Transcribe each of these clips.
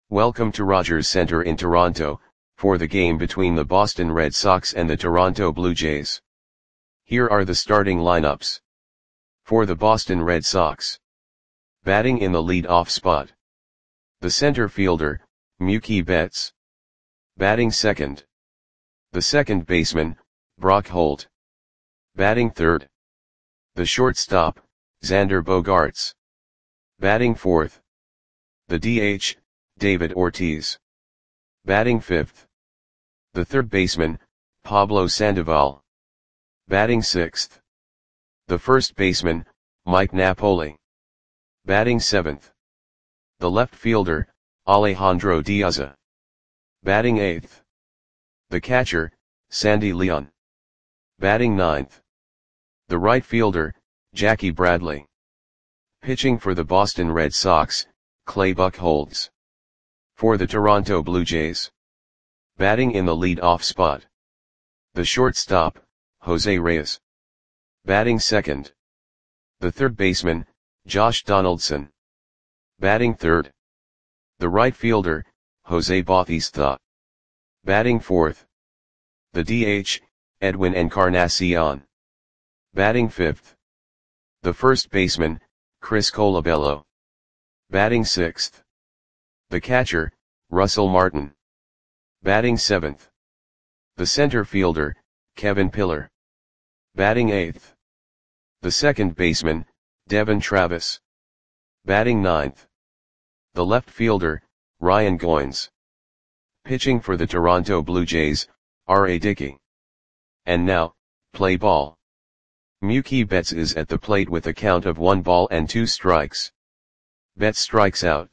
Welcome to Rogers Centre in Toronto, for the game between the Boston Red Sox and the Toronto Blue Jays. Here are the starting lineups. For the Boston Red Sox. Batting in the lead-off spot. The center fielder, Mookie Betts. Batting second. The second baseman, Brock Holt. Batting third. The shortstop, Xander Bogaerts. Batting fourth. The DH, David Ortiz. Batting fifth. The third baseman, Pablo Sandoval. Batting sixth. The first baseman, Mike Napoli. Batting seventh. The left fielder, Alejandro Diaz. Batting eighth. The catcher, Sandy Leon. Batting ninth. The right fielder, Jackie Bradley. Pitching for the Boston Red Sox, Clay Buchholz. For the Toronto Blue Jays. Batting in the lead-off spot. The shortstop, Jose Reyes. Batting second. The third baseman, Josh Donaldson. Batting third. The right fielder, Jose Bautista. Batting fourth. The DH, Edwin Encarnacion. Batting fifth. The first baseman, Chris Colabello. Batting sixth. The catcher, Russell Martin. Batting seventh. The center fielder, Kevin Pillar. Batting eighth. The second baseman, Devin Travis. Batting ninth. The left fielder, Ryan Goins. Pitching for the Toronto Blue Jays, R.A. Dickey. And now, play ball. Mookie Betts is at the plate with a count of 1 ball and 2 strikes. Betts strikes out.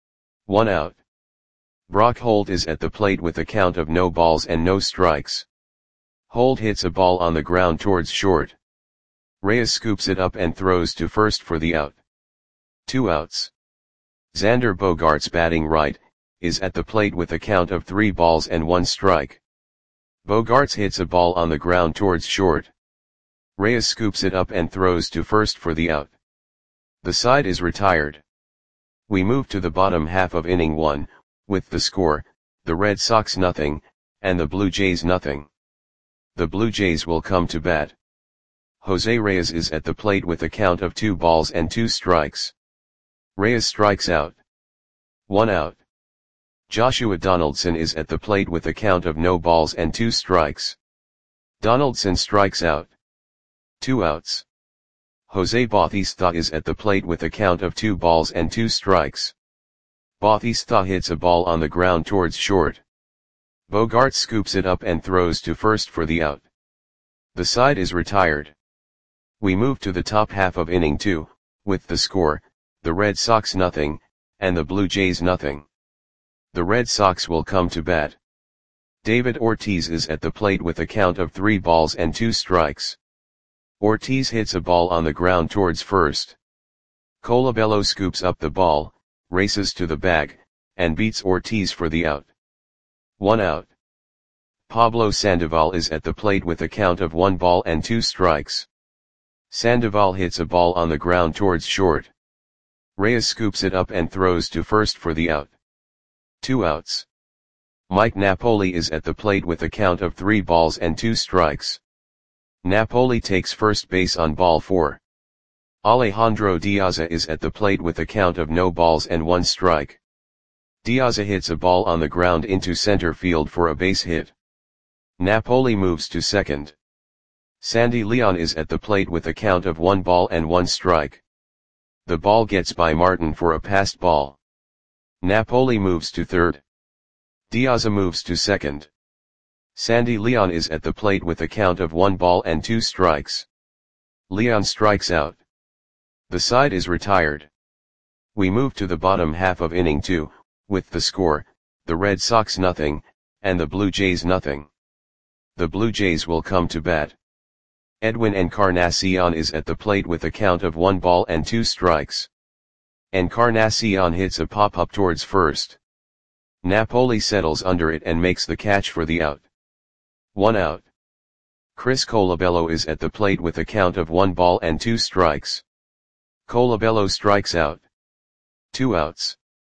1 out. Brock Holt is at the plate with a count of no balls and no strikes. Holt hits a ball on the ground towards short. Reyes scoops it up and throws to first for the out. 2 outs. Xander Bogaerts, batting right, is at the plate with a count of 3 balls and 1 strike. Bogaerts hits a ball on the ground towards short. Reyes scoops it up and throws to first for the out. The side is retired. We move to the bottom half of inning 1, with the score, the Red Sox 0, and the Blue Jays 0. The Blue Jays will come to bat. Jose Reyes is at the plate with a count of 2 balls and 2 strikes. Reyes strikes out. 1 out. Joshua Donaldson is at the plate with a count of no balls and 2 strikes. Donaldson strikes out. 2 outs. Jose Bautista is at the plate with a count of 2 balls and 2 strikes. Bautista hits a ball on the ground towards short. Bogaerts scoops it up and throws to first for the out. The side is retired. We move to the top half of inning 2, with the score, the Red Sox 0, and the Blue Jays 0. The Red Sox will come to bat. David Ortiz is at the plate with a count of 3 balls and 2 strikes. Ortiz hits a ball on the ground towards first. Colabello scoops up the ball, races to the bag, and beats Ortiz for the out. 1 out. Pablo Sandoval is at the plate with a count of 1 ball and 2 strikes. Sandoval hits a ball on the ground towards short. Reyes scoops it up and throws to first for the out. 2 outs. Mike Napoli is at the plate with a count of 3 balls and 2 strikes. Napoli takes first base on ball 4. Alejandro Diaz is at the plate with a count of no balls and 1 strike. Diaz hits a ball on the ground into center field for a base hit. Napoli moves to second. Sandy Leon is at the plate with a count of 1 ball and 1 strike. The ball gets by Martin for a passed ball. Napoli moves to third. Diaz moves to second. Sandy Leon is at the plate with a count of 1 ball and 2 strikes. Leon strikes out. The side is retired. We move to the bottom half of inning 2, with the score, the Red Sox 0, and the Blue Jays 0. The Blue Jays will come to bat. Edwin Encarnacion is at the plate with a count of 1 ball and 2 strikes. Encarnacion hits a pop-up towards first. Napoli settles under it and makes the catch for the out. 1 out. Chris Colabello is at the plate with a count of 1 ball and 2 strikes. Colabello strikes out. 2 outs.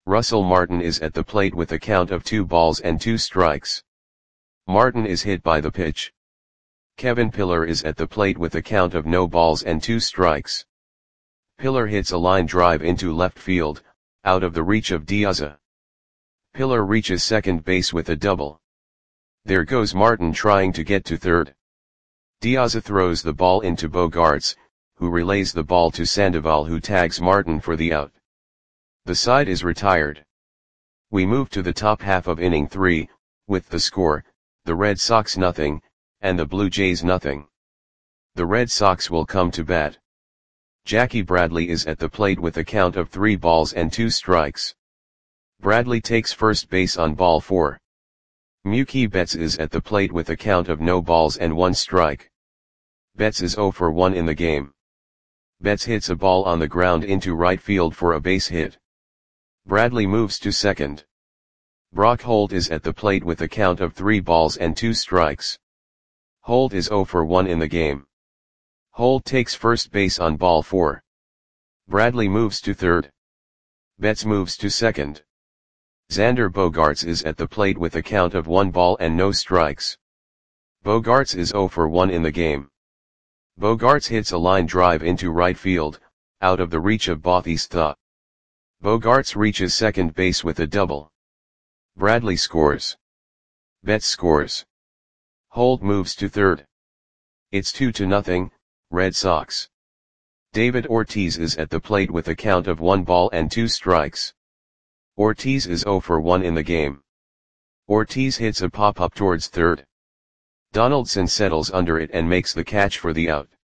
Russell Martin is at the plate with a count of 2 balls and 2 strikes. Martin is hit by the pitch. Kevin Pillar is at the plate with a count of no balls and 2 strikes. Pillar hits a line drive into left field, out of the reach of Diaza. Pillar reaches second base with a double. There goes Martin trying to get to third. Diaza throws the ball into Bogaerts, who relays the ball to Sandoval, who tags Martin for the out. The side is retired. We move to the top half of inning 3, with the score, the Red Sox nothing, and the Blue Jays nothing. The Red Sox will come to bat. Jackie Bradley is at the plate with a count of 3 balls and 2 strikes. Bradley takes first base on ball 4. Mookie Betts is at the plate with a count of no balls and 1 strike. Betts is 0 for 1 in the game. Betts hits a ball on the ground into right field for a base hit. Bradley moves to second. Brock Holt is at the plate with a count of 3 balls and 2 strikes. Holt is 0 for 1 in the game. Holt takes first base on ball 4. Bradley moves to third. Betts moves to second. Xander Bogaerts is at the plate with a count of 1 ball and no strikes. Bogaerts is 0 for 1 in the game. Bogaerts hits a line drive into right field, out of the reach of Bautista. Bogaerts reaches second base with a double. Bradley scores. Betts scores. Holt moves to third. It's 2-0, Red Sox. David Ortiz is at the plate with a count of 1 ball and 2 strikes. Ortiz is 0 for 1 in the game. Ortiz hits a pop-up towards third. Donaldson settles under it and makes the catch for the out.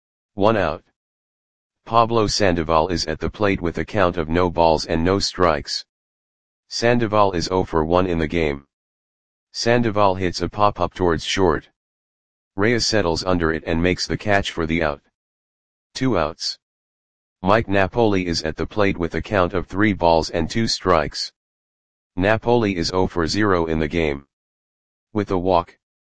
1 out. Pablo Sandoval is at the plate with a count of no balls and no strikes. Sandoval is 0 for 1 in the game. Sandoval hits a pop-up towards short. Reyes settles under it and makes the catch for the out. 2 outs. Mike Napoli is at the plate with a count of 3 balls and 2 strikes. Napoli is 0 for 0 in the game. With a walk.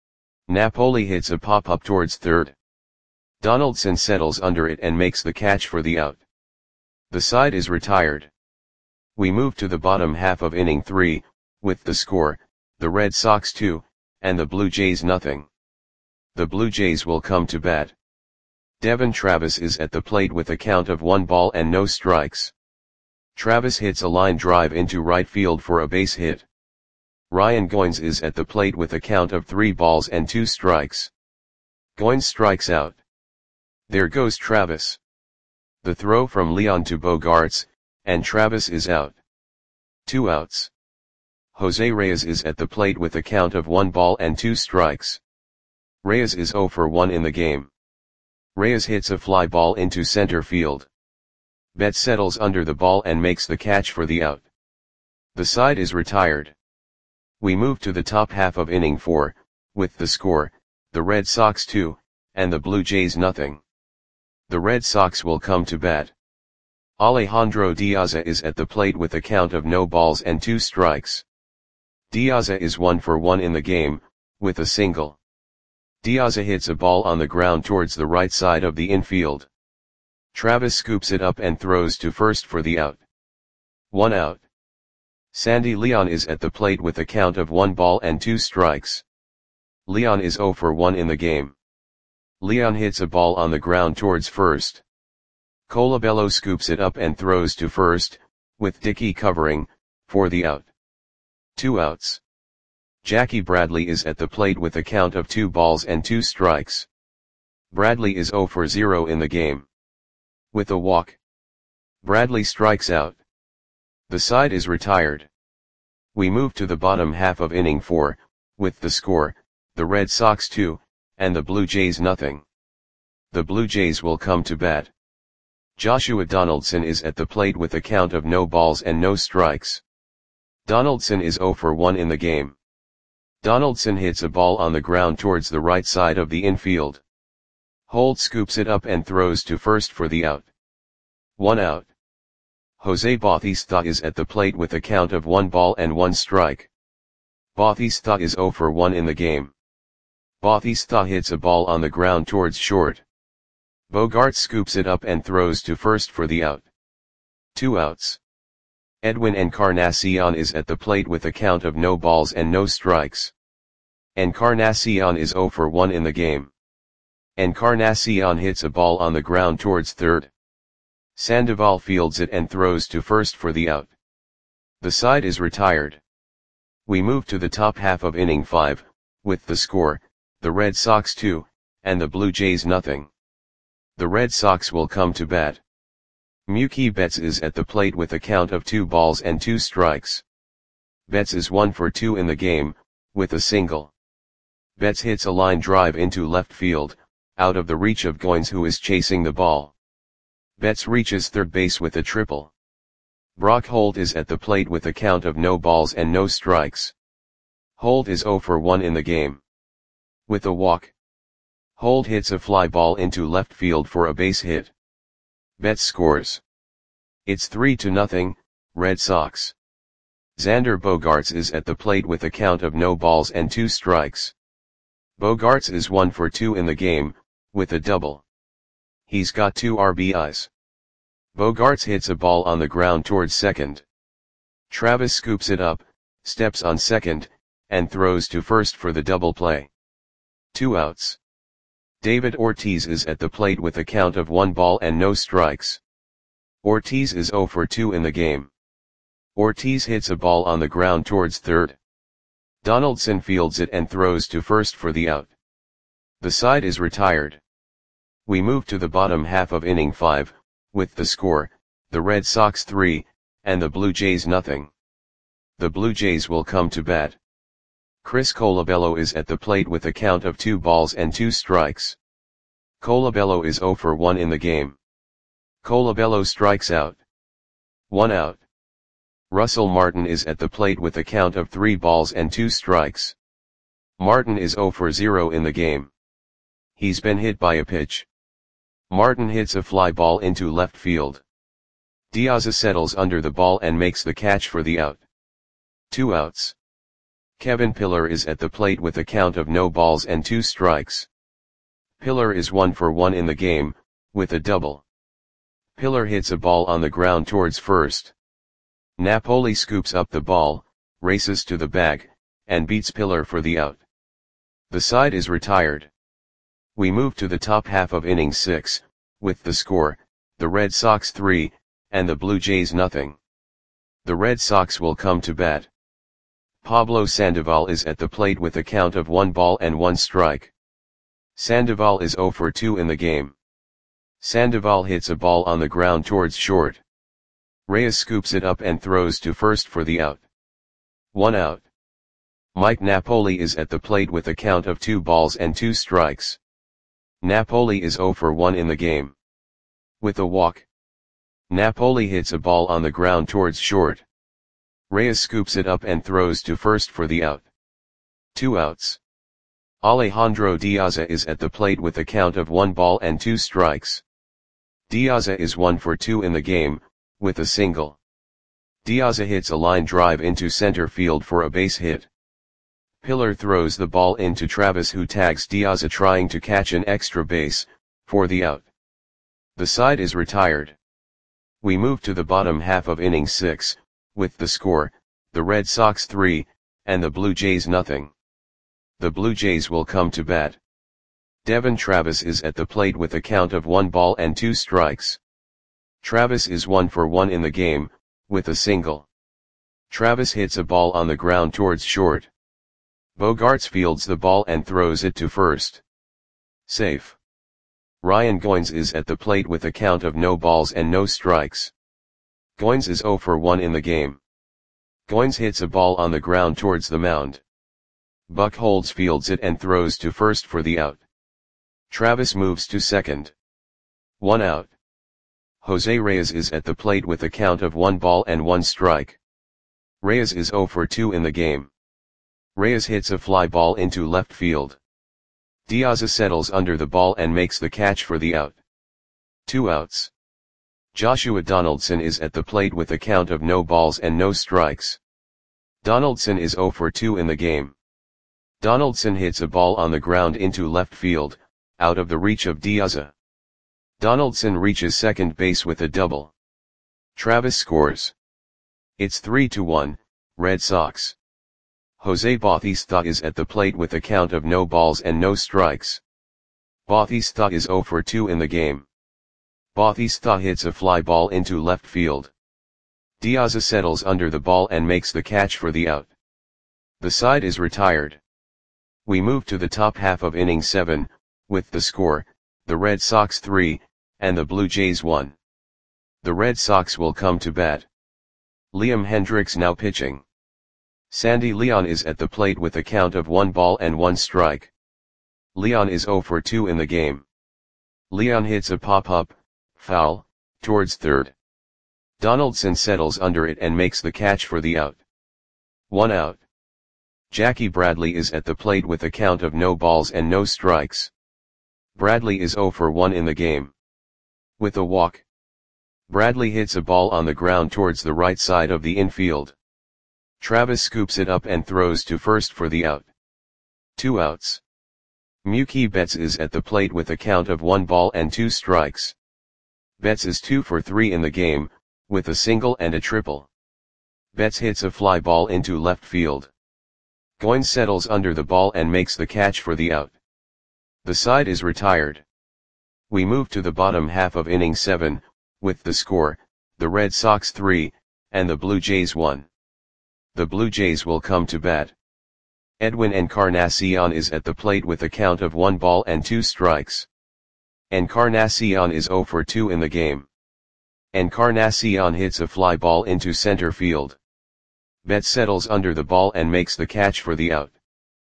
Napoli hits a pop-up towards third. Donaldson settles under it and makes the catch for the out. The side is retired. We move to the bottom half of inning 3, with the score, the Red Sox 2, and the Blue Jays nothing. The Blue Jays will come to bat. Devon Travis is at the plate with a count of 1 ball and no strikes. Travis hits a line drive into right field for a base hit. Ryan Goins is at the plate with a count of 3 balls and 2 strikes. Goins strikes out. There goes Travis. The throw from Leon to Bogaerts, and Travis is out. 2 outs. Jose Reyes is at the plate with a count of 1 ball and 2 strikes. Reyes is 0 for 1 in the game. Reyes hits a fly ball into center field. Betts settles under the ball and makes the catch for the out. The side is retired. We move to the top half of inning 4, with the score, the Red Sox 2, and the Blue Jays nothing. The Red Sox will come to bat. Alejandro Diaza is at the plate with a count of no balls and 2 strikes. Diaza is 1 for 1 in the game, with a single. Diaza hits a ball on the ground towards the right side of the infield. Travis scoops it up and throws to first for the out. 1 out. Sandy Leon is at the plate with a count of 1 ball and 2 strikes. Leon is 0 for 1 in the game. Leon hits a ball on the ground towards first. Colabello scoops it up and throws to first, with Dickey covering, for the out. 2 outs. Jackie Bradley is at the plate with a count of 2 balls and 2 strikes. Bradley is 0 for 0 in the game. With a walk. Bradley strikes out. The side is retired. We move to the bottom half of inning 4, with the score, the Red Sox 2, and the Blue Jays nothing. The Blue Jays will come to bat. Joshua Donaldson is at the plate with a count of no balls and no strikes. Donaldson is 0 for 1 in the game. Donaldson hits a ball on the ground towards the right side of the infield. Holt scoops it up and throws to first for the out. 1 out. Jose Bautista is at the plate with a count of 1 ball and 1 strike. Bautista is 0 for 1 in the game. Bautista hits a ball on the ground towards short. Bogaerts scoops it up and throws to first for the out. 2 outs. Edwin Encarnacion is at the plate with a count of no balls and no strikes. Encarnacion is 0 for 1 in the game. Encarnacion hits a ball on the ground towards third. Sandoval fields it and throws to first for the out. The side is retired. We move to the top half of inning 5, with the score, the Red Sox 2, and the Blue Jays nothing. The Red Sox will come to bat. Mookie Betts is at the plate with a count of 2 balls and 2 strikes. Betts is 1 for 2 in the game, with a single. Betts hits a line drive into left field, out of the reach of Goins, who is chasing the ball. Betts reaches third base with a triple. Brock Holt is at the plate with a count of no balls and no strikes. Holt is 0 for 1 in the game. With a walk, Holt hits a fly ball into left field for a base hit. Betts scores. It's 3-0, Red Sox. Xander Bogaerts is at the plate with a count of no balls and 2 strikes. Bogaerts is 1 for 2 in the game, with a double. He's got 2 RBIs. Bogaerts hits a ball on the ground towards second. Travis scoops it up, steps on second, and throws to first for the double play. 2 outs. David Ortiz is at the plate with a count of 1 ball and no strikes. Ortiz is 0 for 2 in the game. Ortiz hits a ball on the ground towards third. Donaldson fields it and throws to first for the out. The side is retired. We move to the bottom half of inning 5, with the score, the Red Sox 3, and the Blue Jays nothing. The Blue Jays will come to bat. Chris Colabello is at the plate with a count of 2 balls and 2 strikes. Colabello is 0 for 1 in the game. Colabello strikes out. 1 out. Russell Martin is at the plate with a count of 3 balls and 2 strikes. Martin is 0 for 0 in the game. He's been hit by a pitch. Martin hits a fly ball into left field. Diaz settles under the ball and makes the catch for the out. 2 outs. Kevin Pillar is at the plate with a count of no balls and 2 strikes. Pillar is 1 for 1 in the game, with a double. Pillar hits a ball on the ground towards first. Napoli scoops up the ball, races to the bag, and beats Pillar for the out. The side is retired. We move to the top half of inning 6, with the score, the Red Sox 3, and the Blue Jays nothing. The Red Sox will come to bat. Pablo Sandoval is at the plate with a count of 1 ball and 1 strike. Sandoval is 0 for 2 in the game. Sandoval hits a ball on the ground towards short. Reyes scoops it up and throws to first for the out. 1 out. Mike Napoli is at the plate with a count of 2 balls and 2 strikes. Napoli is 0 for 1 in the game. With a walk, Napoli hits a ball on the ground towards short. Reyes scoops it up and throws to first for the out. 2 outs. Alejandro Diaz is at the plate with a count of 1 ball and 2 strikes. Diaz is 1 for 2 in the game, with a single. Diaz hits a line drive into center field for a base hit. Pillar throws the ball into Travis, who tags Diaz trying to catch an extra base, for the out. The side is retired. We move to the bottom half of inning 6, with the score, the Red Sox 3, and the Blue Jays nothing. The Blue Jays will come to bat. Devon Travis is at the plate with a count of 1 ball and 2 strikes. Travis is 1 for 1 in the game, with a single. Travis hits a ball on the ground towards short. Bogaerts fields the ball and throws it to first. Safe. Ryan Goins is at the plate with a count of no balls and no strikes. Goins is 0 for 1 in the game. Goins hits a ball on the ground towards the mound. Buck Holtz fields it and throws to first for the out. Travis moves to second. 1 out. Jose Reyes is at the plate with a count of 1 ball and 1 strike. Reyes is 0 for 2 in the game. Reyes hits a fly ball into left field. Diaz settles under the ball and makes the catch for the out. 2 outs. Joshua Donaldson is at the plate with a count of no balls and no strikes. Donaldson is 0 for 2 in the game. Donaldson hits a ball on the ground into left field, out of the reach of Diaz. Donaldson reaches second base with a double. Travis scores. It's 3-1, Red Sox. Jose Bautista is at the plate with a count of no balls and no strikes. Bautista is 0 for 2 in the game. Bautista hits a fly ball into left field. Diaz settles under the ball and makes the catch for the out. The side is retired. We move to the top half of inning 7, with the score, the Red Sox 3, and the Blue Jays 1. The Red Sox will come to bat. Liam Hendriks now pitching. Sandy Leon is at the plate with a count of 1 ball and 1 strike. Leon is 0 for 2 in the game. Leon hits a pop-up, foul, towards third. Donaldson settles under it and makes the catch for the out. 1 out. Jackie Bradley is at the plate with a count of no balls and no strikes. Bradley is 0 for 1 in the game. With a walk. Bradley hits a ball on the ground towards the right side of the infield. Travis scoops it up and throws to first for the out. 2 outs. Mookie Betts is at the plate with a count of 1 ball and 2 strikes. Betts is 2 for 3 in the game, with a single and a triple. Betts hits a fly ball into left field. Goins settles under the ball and makes the catch for the out. The side is retired. We move to the bottom half of inning 7, with the score, the Red Sox 3, and the Blue Jays 1. The Blue Jays will come to bat. Edwin Encarnacion is at the plate with a count of 1 ball and 2 strikes. Encarnacion is 0 for 2 in the game. Encarnacion hits a fly ball into center field. Betts settles under the ball and makes the catch for the out.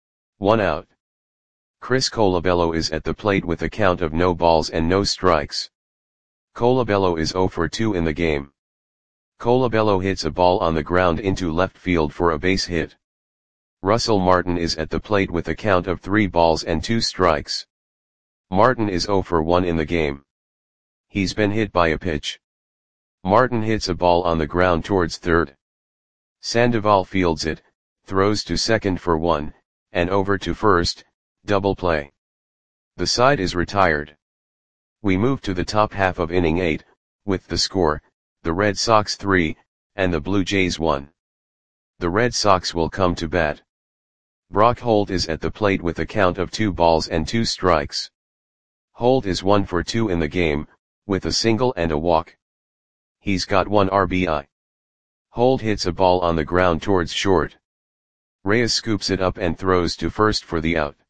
1 out. Chris Colabello is at the plate with a count of no balls and no strikes. Colabello is 0 for 2 in the game. Colabello hits a ball on the ground into left field for a base hit. Russell Martin is at the plate with a count of 3 balls and 2 strikes. Martin is 0 for 1 in the game. He's been hit by a pitch. Martin hits a ball on the ground towards third. Sandoval fields it, throws to second for 1, and over to first, double play. The side is retired. We move to the top half of inning 8, with the score, the Red Sox 3, and the Blue Jays 1. The Red Sox will come to bat. Brock Holt is at the plate with a count of 2 balls and 2 strikes. Holt is 1 for 2 in the game, with a single and a walk. He's got 1 RBI. Holt hits a ball on the ground towards short. Reyes scoops it up and throws to first for the out.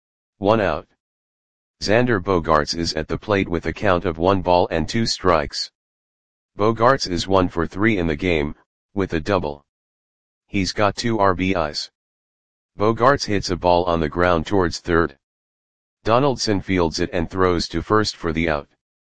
1 out. Xander Bogaerts is at the plate with a count of 1 ball and 2 strikes. Bogaerts is 1 for 3 in the game, with a double. He's got 2 RBIs. Bogaerts hits a ball on the ground towards third. Donaldson fields it and throws to first for the out.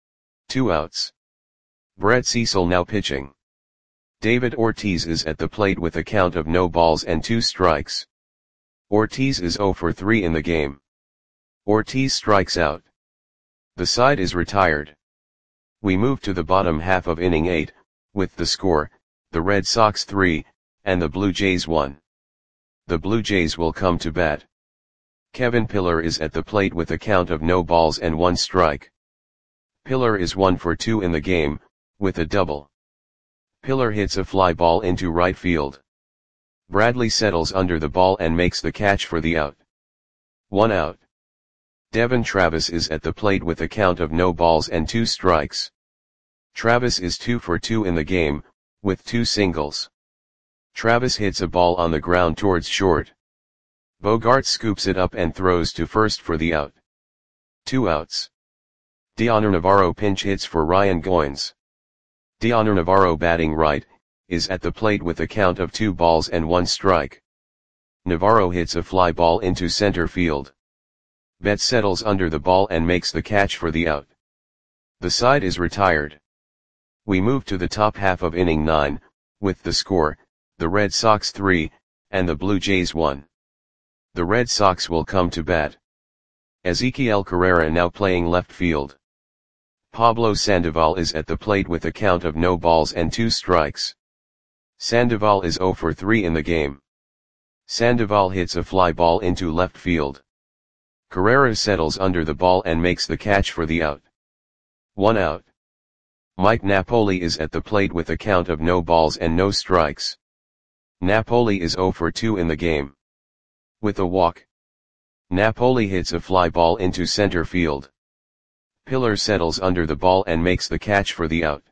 2 outs. Brett Cecil now pitching. David Ortiz is at the plate with a count of no balls and 2 strikes. Ortiz is 0 for 3 in the game. Ortiz strikes out. The side is retired. We move to the bottom half of inning 8, with the score, the Red Sox 3, and the Blue Jays 1. The Blue Jays will come to bat. Kevin Pillar is at the plate with a count of no balls and 1 strike. Pillar is 1 for 2 in the game, with a double. Pillar hits a fly ball into right field. Bradley settles under the ball and makes the catch for the out. 1 out. Devon Travis is at the plate with a count of no balls and 2 strikes. Travis is 2 for 2 in the game, with 2 singles. Travis hits a ball on the ground towards short. Bogaerts scoops it up and throws to first for the out. 2 outs. Dioner Navarro pinch hits for Ryan Goins. Dioner Navarro, batting right, is at the plate with a count of 2 balls and 1 strike. Navarro hits a fly ball into center field. Betts settles under the ball and makes the catch for the out. The side is retired. We move to the top half of inning 9, with the score, the Red Sox 3, and the Blue Jays 1. The Red Sox will come to bat. Ezequiel Carrera now playing left field. Pablo Sandoval is at the plate with a count of no balls and 2 strikes. Sandoval is 0 for 3 in the game. Sandoval hits a fly ball into left field. Carrera settles under the ball and makes the catch for the out. 1 out. Mike Napoli is at the plate with a count of no balls and no strikes. Napoli is 0 for 2 in the game. With a walk, Napoli hits a fly ball into center field. Pillar settles under the ball and makes the catch for the out.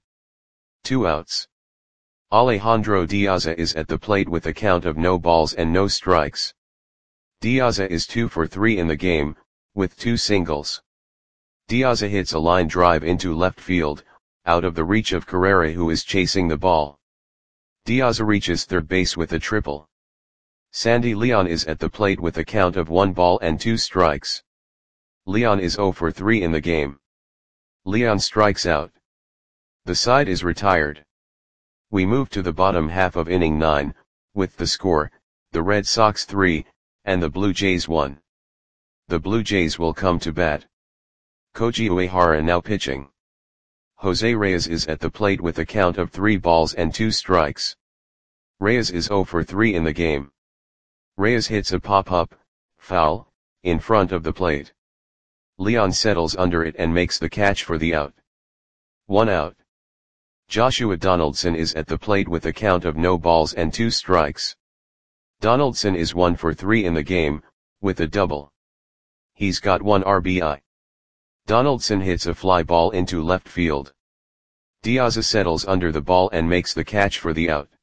2 outs. Alejandro Diaza is at the plate with a count of no balls and no strikes. Diaza is 2 for 3 in the game, with 2 singles. Diaza hits a line drive into left field, out of the reach of Carrera, who is chasing the ball. Diaza reaches third base with a triple. Sandy Leon is at the plate with a count of 1 ball and 2 strikes. Leon is 0 for 3 in the game. Leon strikes out. The side is retired. We move to the bottom half of inning 9, with the score, the Red Sox 3, and the Blue Jays 1. The Blue Jays will come to bat. Koji Uehara now pitching. Jose Reyes is at the plate with a count of 3 balls and 2 strikes. Reyes is 0 for 3 in the game. Reyes hits a pop-up, foul, in front of the plate. Leon settles under it and makes the catch for the out. 1 out. Joshua Donaldson is at the plate with a count of no balls and 2 strikes. Donaldson is 1 for 3 in the game, with a double. He's got 1 RBI. Donaldson hits a fly ball into left field. Diaza settles under the ball and makes the catch for the out.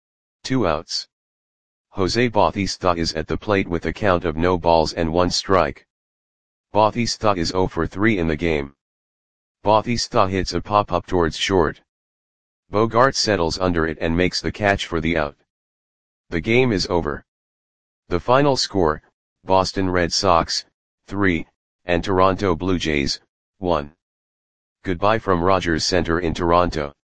2 outs. Jose Bautista is at the plate with a count of no balls and 1 strike. Bautista is 0 for 3 in the game. Bautista hits a pop-up towards short. Bogart settles under it and makes the catch for the out. The game is over. The final score, Boston Red Sox, 3, and Toronto Blue Jays, 1. Goodbye from Rogers Center in Toronto.